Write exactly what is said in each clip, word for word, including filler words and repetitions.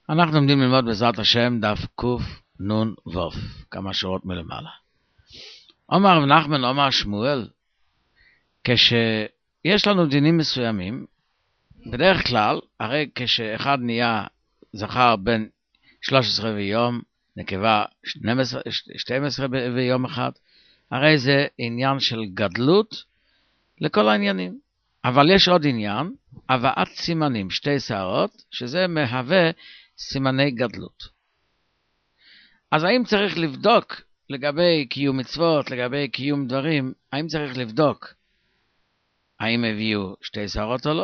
אנחנו עומדים ללמוד בעזרת השם דף קוף נון ווף, כמה שורות מלמעלה. אומר רב נחמן, אומר שמואל, כשיש לנו דינים מסוימים, בדרך כלל, הרי כשאחד נהיה זכר בין שלוש עשרה ויום, נקבה שתים עשרה ויום אחד, הרי זה עניין של גדלות לכל העניינים. אבל יש עוד עניין, הבאת סימנים, שתי שערות, שזה מהווה סימני גדלות. אז האם צריך לבדוק לגבי קיום מצוות, לגבי קיום דברים, האם צריך לבדוק האם הביאו שתי שערות או לא?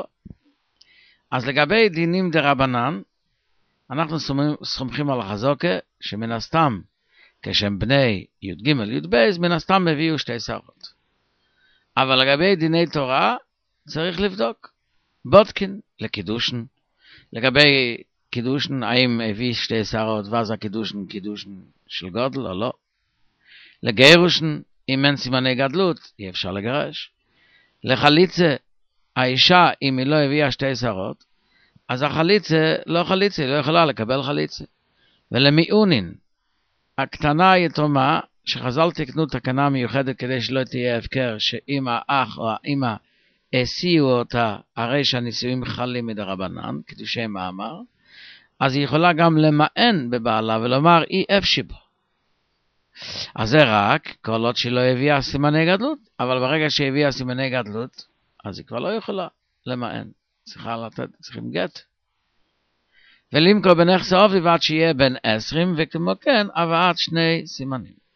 אז לגבי דינים דרבנן, אנחנו סומכים על החזוקה, שמן הסתם, כשהם בני י"ג י"ב, מן הסתם הביאו שתי שערות. אבל לגבי דיני תורה, צריך לבדוק. בודקין לקידושן. לגבי קידושן, האם הביא שתי שערות, ואז הקידושן קידושן של גודל או לא. לגירושן, אם אין סימני גדלות, אי אפשר לגרש. לחליצה, האישה, אם היא לא הביאה שתי שערות, אז החליצה לא חליצה, היא לא יכולה לקבל חליצה. ולמיעונין, הקטנה היתומה, שחז"ל תקנו תקנה מיוחדת כדי שלא תהיה הפקר, שאם האח או האמא הסיעו אותה, הרי שהנישואים חלים מדרבנן, קידושי מאמר, אז היא יכולה גם למען בבעלה ולומר אי אפשי בו. אז זה רק כל עוד שהיא לא הביאה סימני גדלות, אבל ברגע שהיא הביאה סימני גדלות, אז היא כבר לא יכולה למען. צריכה לתת, צריכים גט. ולמכור בנכס העובד ועד שיהיה בן עשרים, וכמו כן, הבאת שני סימנים.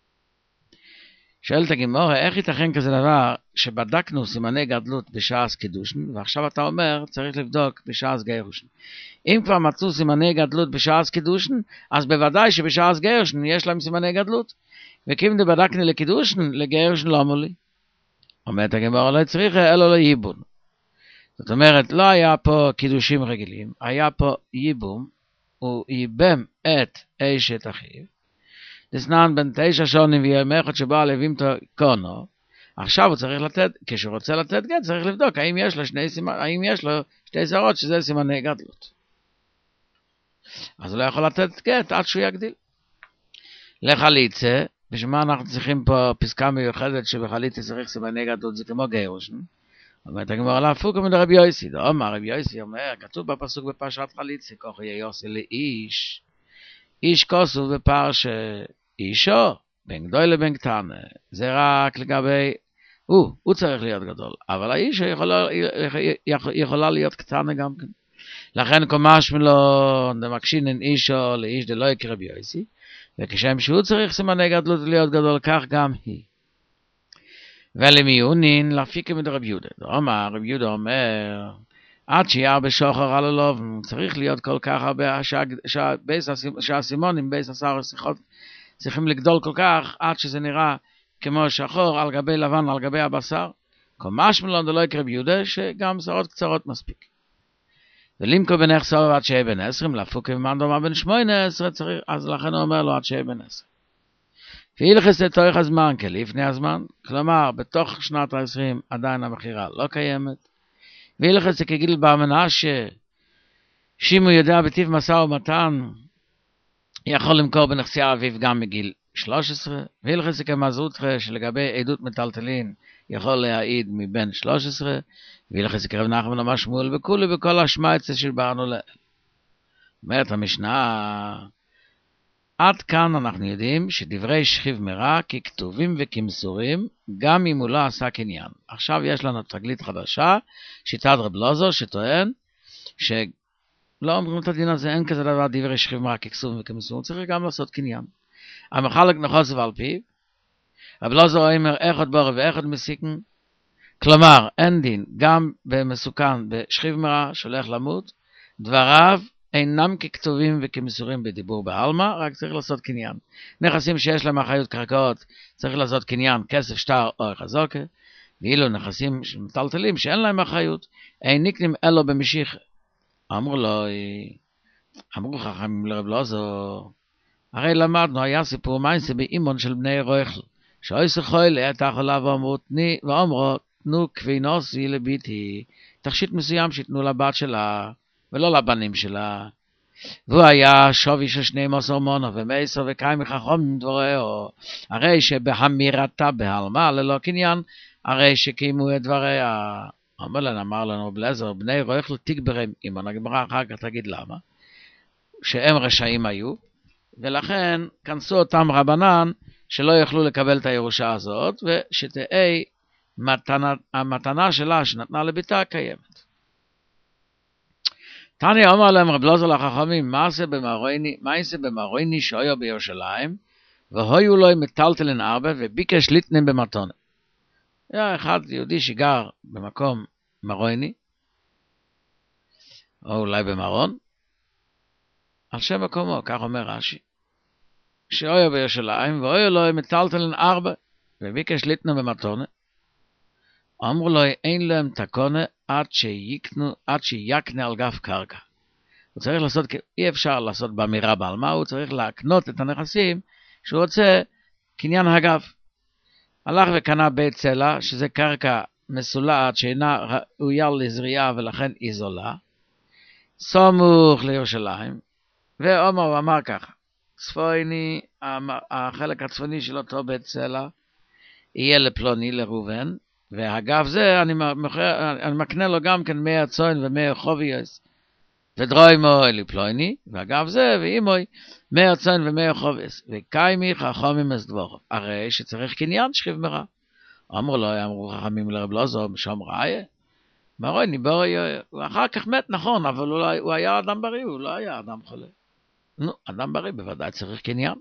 שואלת הגמרא, איך ייתכן כזה דבר שבדקנו סימני גדלות בשעס קידושן, ועכשיו אתה אומר, צריך לבדוק בשעס גירושן. אם כבר מצאו סימני גדלות בשעס קידושן, אז בוודאי שבשעס גירושן יש להם סימני גדלות. וכאם בדקנו לקידושן, לגירושן לא אמרו לי. אומרת הגמרא, לא צריך אלא לא ייבון. זאת אומרת, לא היה פה קידושים רגילים, היה פה ייבום, הוא ייבם את אשת אחיו, דסנן בין תשע שונים ויום אחד שבא לווים קונו, עכשיו הוא צריך לתת, כשהוא רוצה לתת גט, צריך לבדוק האם יש לו שני סימנים, האם יש לו שתי שערות שזה סימני גדלות. אז הוא לא יכול לתת גט עד שהוא יגדיל. לחליצה, בשביל אנחנו צריכים פה פסקה מיוחדת שבחליצה צריך סימני גדלות, זה כמו גירושן. אומרת הגמרא להפוך כמו לרבי יוסי, אומר רבי יוסי אומר, כתוב בפסוק בפרשת חליצה, כוח יהיה יוסי לאיש, איש כוסו בפרש אישו, בין גדול לבין קטנה, זה רק לגבי, הוא, הוא צריך להיות גדול, אבל האיש יכולה, יכולה להיות קטנה גם כן. לכן קומש מלו דמקשינן אישו לאיש דלא יקרא רבי יוסי, וכשם שהוא צריך סימני גדלות להיות גדול, כך גם היא. ולמיונין להפיק את רבי יהודה. אומר, רבי יהודה אומר, עד שיהיה הרבה שוחר על הלוב, צריך להיות כל כך הרבה, שהסימונים, בייס עשר שיחות, צריכים לגדול כל כך, עד שזה נראה כמו שחור על גבי לבן, על גבי הבשר. כל משמלון דלא יקרא רבי יהודה, שגם שערות קצרות מספיק. ולמכור בנך סוף עד שיהיה בן עשרים, להפוק ומאן דומה בן שמונה עשרה, צריך, אז לכן הוא אומר לו עד שיהיה בן עשרה. והילכס לתוך הזמן כלפני הזמן, כלומר בתוך שנת ה-עשרים עדיין המחירה לא קיימת, והילכס כגיל בר מנשה, שימו יודע בטיב משא ומתן, יכול למכור בנכסי אביו גם מגיל שלוש עשרה, והילכס כמזוטרה שלגבי עדות מטלטלין יכול להעיד מבין שלוש עשרה, והילכס כרב נחמן אמר שמואל וכולי בכל השמייצה שברנו לאל. אומרת המשנה, עד כאן אנחנו יודעים שדברי שכיב מרע ככתובים וכמסורים, גם אם הוא לא עשה קניין. עכשיו יש לנו תגלית חדשה, שיטת רב לוזו, שטוען שלא אומרים את הדין הזה, אין כזה דבר דברי שכיב מרע ככתובים וכמסורים, צריך גם לעשות קניין. המחלק נחוס ועל פיו, רב לוזו אומר אחד בור ואחד מסיקן, כלומר אין דין, גם במסוכן בשכיב מרע שהולך למות, דבריו, אינם ככתובים וכמסורים בדיבור בעלמא, רק צריך לעשות קניין. נכסים שיש להם אחריות קרקעות, צריך לעשות קניין, כסף, שטר או חזוקה, ואילו נכסים מטלטלים שאין להם אחריות, אין נקנים אלו במשיכה. אמרו לו, אמרו חכמים לרב לוזו, הרי למדנו, היה סיפור מיינסה באימון של בני רויכל, שאוי סחוי את החולה ואמרו, ואומרו, תנו כבינוסי לביתי, תכשיט מסוים שיתנו לבת שלה, ולא לבנים שלה. והוא היה שווי של שני מסור מונו ומייסו וקיים מחכום דבריו, הרי שבהמירתה בהלמה ללא קניין, הרי שקיימו את דבריה. אמר לנו, אמר לנו בלעזר, בני רויכל תגברם אימון, הגמרא אחר כך תגיד למה, שהם רשעים היו, ולכן כנסו אותם רבנן שלא יוכלו לקבל את הירושה הזאת, ושתהיה מתנה, המתנה שלה שנתנה לביתה קיימת. תניא אמר להם רב אלעזר לחכמים, מה עשה במרויני, מה עשה במרויני שהיו בירושלים, והיו לו מטלטלין ארבע, וביקש ליטנם במתונה. היה אחד יהודי שגר במקום מרויני, או אולי במרון, על שם מקומו, כך אומר רש"י, שהיו בירושלים, והיו לו מטלטלין ארבע, וביקש ליטנם במתונה. אמרו לו, אין להם תקונה עד שיקנו, עד שיקנה על גף קרקע. הוא צריך לעשות, אי אפשר לעשות באמירה בעלמה, הוא צריך להקנות את הנכסים שהוא רוצה קניין הגף. הלך וקנה בית צלע, שזה קרקע מסולעת שאינה ראויה לזריעה ולכן היא זולה, סמוך לירושלים, ואומר, הוא אמר ככה, צפוני, החלק הצפוני של אותו בית צלע, יהיה לפלוני, לראובן, והגב זה אני, מוכר, אני מקנה לו גם כן מאה צוין ומאה חובייס, ודרוימו לפלוני, והגב זה ואימוי מאה צוין ומאה חובייס, וקיימי חכמים אסדבוכו, הרי שצריך קניין שכיב מרע. אמרו לו, אמרו חכמים לרב אלעזר, משום ראיה, מרוי ניבור, הוא אחר כך מת נכון, אבל הוא, הוא היה אדם בריא, הוא לא היה אדם חולה. נו, אדם בריא בוודאי צריך קניין.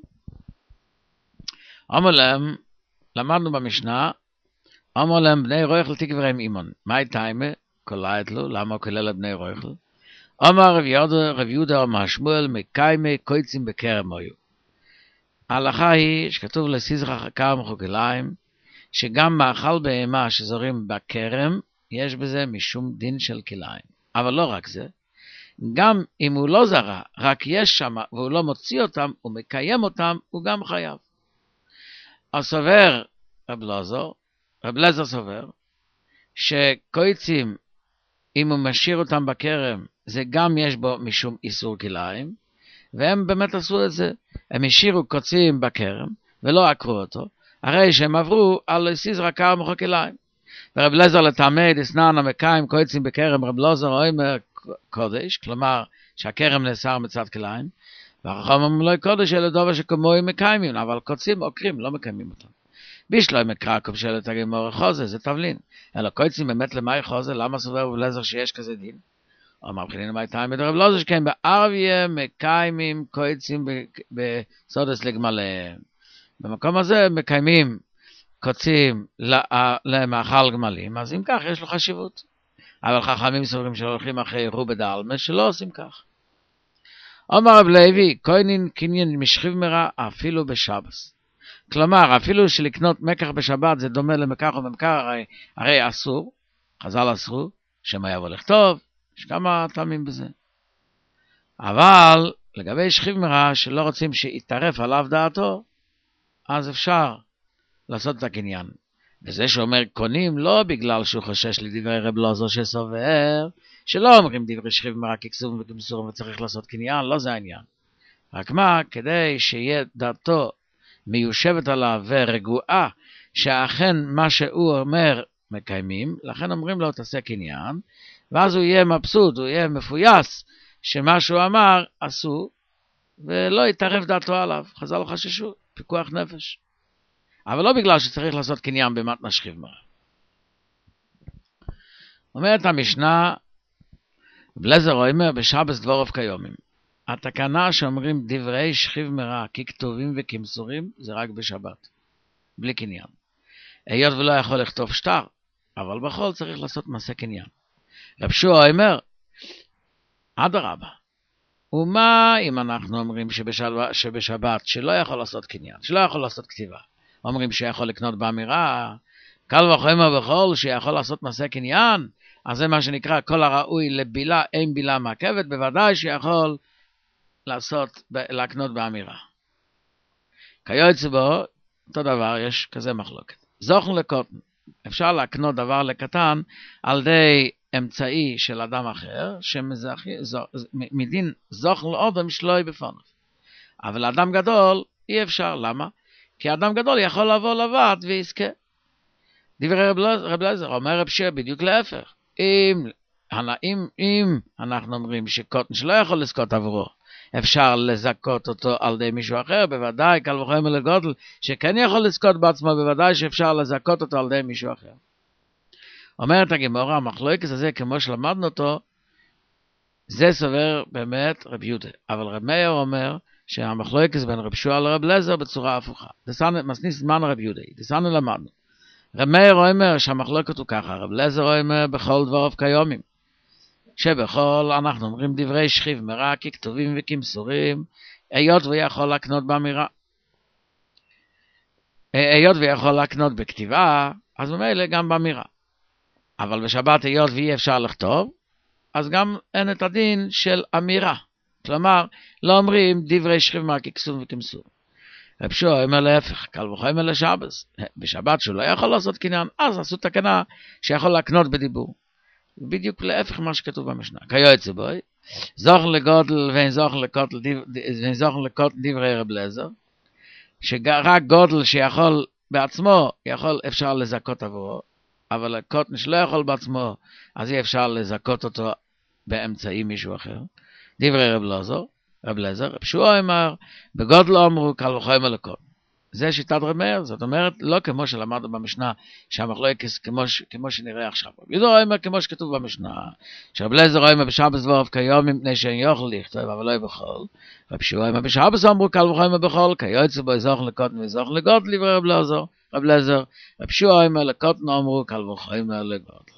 אמרו להם, למדנו במשנה, אמר להם בני רויכל תגברם אימון. מה הייתה אימה? קולעת לו, למה כולל בני רויכל? אמר רב יהודה, רב יהודה אמר שמואל, מקיימי קויצים בקרם היו. ההלכה היא שכתוב לסיזרח הקרם חוקליים, שגם מאכל בהמה שזורים בקרם, יש בזה משום דין של כליים. אבל לא רק זה, גם אם הוא לא זרה, רק יש שם והוא לא מוציא אותם, הוא מקיים אותם, הוא גם חייב. הסובר רב אלעזר, רב אלעזר סובר, שקויצים, אם הוא משאיר אותם בכרם, זה גם יש בו משום איסור כליים, והם באמת עשו את זה. הם השאירו קוצים בכרם, ולא עקרו אותו, הרי שהם עברו על סיזרא קרם חוק כליים. ורב אלעזר לטעמי דסנן המקיים קויצים בכרם, רב אלעזר אומר קודש, כלומר שהכרם נאסר מצד כליים, והחכמים אומרים לו קודש אלה דבר שכמוהו מקיימים, אבל קוצים עוקרים, לא מקיימים אותם. בישלוי מקרקוב שאלת הגמור חוזה, זה תבלין. אלא קויצים באמת למאי חוזה, למה סובר רב אלעזר שיש כזה דין? אמר בחינים מה הייתה עם רב אלעזר שכן בערביה מקיימים קויצים בסודס לגמליהם. במקום הזה מקיימים קוצים למאכל גמלים, אז אם כך יש לו חשיבות. אבל חכמים סוברים שהולכים אחרי רובה דעלמה שלא עושים כך. אמר רב לוי, קוינין קניין משכיב מרע אפילו בשבס. כלומר, אפילו שלקנות מקח בשבת זה דומה למקח וממכר, הרי, הרי אסור, חז"ל אסרו, שמה יבוא לכתוב, יש כמה טעמים בזה. אבל לגבי שכיב מרע שלא רוצים שיתערף עליו דעתו, אז אפשר לעשות את הקניין. וזה שאומר קונים לא בגלל שהוא חושש לדברי רב אלעזר שסובר, שלא אומרים דברי שכיב מרע ככסובים וכמסורים וצריך לעשות קניין, לא זה העניין. רק מה, כדי שיהיה דעתו מיושבת עליו ורגועה, שאכן מה שהוא אומר מקיימים, לכן אומרים לו תעשה קניין, ואז הוא יהיה מבסוט, הוא יהיה מפויס, שמה שהוא אמר עשו, ולא יתערב דעתו עליו. חז"ל חששו, פיקוח נפש. אבל לא בגלל שצריך לעשות קניין במתנה שכיב מרע. אומרת המשנה, רב אלעזר אומר בשבס דבורוב כיומים. התקנה שאומרים דברי שכיב מרע ככתובים וכמסורים זה רק בשבת, בלי קניין. היות ולא יכול לכתוב שטר, אבל בכל צריך לעשות מעשה קניין. רב שוע אומר, אדרבה, ומה אם אנחנו אומרים שבשבת, שבשבת שלא יכול לעשות קניין, שלא יכול לעשות כתיבה, אומרים שיכול לקנות באמירה, קל וחומר בכל שיכול לעשות מעשה קניין, אז זה מה שנקרא כל הראוי לבילה, אין בילה מעכבת, בוודאי שיכול לעשות, להקנות באמירה. כיוצא בו, אותו דבר, יש כזה מחלוקת. זוכן לקוטן, אפשר להקנות דבר לקטן על די אמצעי של אדם אחר, שמדין זוכן לאודם שלוי בפניו. אבל אדם גדול אי אפשר, למה? כי אדם גדול יכול לבוא לבד ויזכה. דברי רב אליעזר, אומר רב שיר בדיוק להפך. אם, אם, אם אנחנו אומרים שקוטן שלא יכול לזכות עבורו, אפשר לזכות אותו על ידי מישהו אחר, בוודאי, קל וחומר לגודל, שכן יכול לזכות בעצמו, בוודאי שאפשר לזכות אותו על ידי מישהו אחר. אומרת הגמרא, המחלוקת הזה, כמו שלמדנו אותו, זה סובר באמת רב יהודה. אבל רב מאיר אומר, שהמחלוקת בין רב שמואל לרב אליעזר בצורה הפוכה. דסנו מסניס זמן רב יהודה. דסנו למדנו. רב מאיר אומר שהמחלוקת הוא ככה, רב אליעזר אומר בכל דבריו כיומים. שבכל אנחנו אומרים דברי שכיב מרע ככתובים וכמסורים, היות ויכול להקנות באמירה. היות ויכול להקנות בכתיבה, אז ממילא גם באמירה. אבל בשבת היות ואי אפשר לכתוב, אז גם אין את הדין של אמירה. כלומר, לא אומרים דברי שכיב מרע ככתובים וכמסורים. רב שמואל אומר להפך, קל וחומר לשבת. בשבת שהוא לא יכול לעשות קניין, אז עשו תקנה שיכול להקנות בדיבור. בדיוק להפך מה שכתוב במשנה. כיוצא בוי, זוכן לגודל ואין זוכן לקוטל, ואין זוכן לקוטל דברי רב אליעזר, שרק גודל שיכול בעצמו, יכול אפשר לזכות עבורו, אבל הקוטן שלא יכול בעצמו, אז אי אפשר לזכות אותו באמצעי מישהו אחר. דברי רב אליעזר, רב אליעזר, רב שמואל אמר, בגודל אמרו קל וחומר לקוטן. זה שיטת רב מאיר, זאת אומרת, לא כמו שלמדנו במשנה, שהמחלוקת כמו, כמו שנראה עכשיו. רב יהודה אומר כמו שכתוב במשנה, שרב אליעזר אומר בשבת דבריו כיום מפני שאין יוכל לכתוב, אבל לא בכל. רב שמואל אומר בשבת אמרו קל וחומר בכל, כיוצא בו זוכן לקוטן וזוכן לגודל, דברי רב אליעזר. רב אליעזר, רב שמואל אומר לקוטן אמרו קל וחומר לגודל.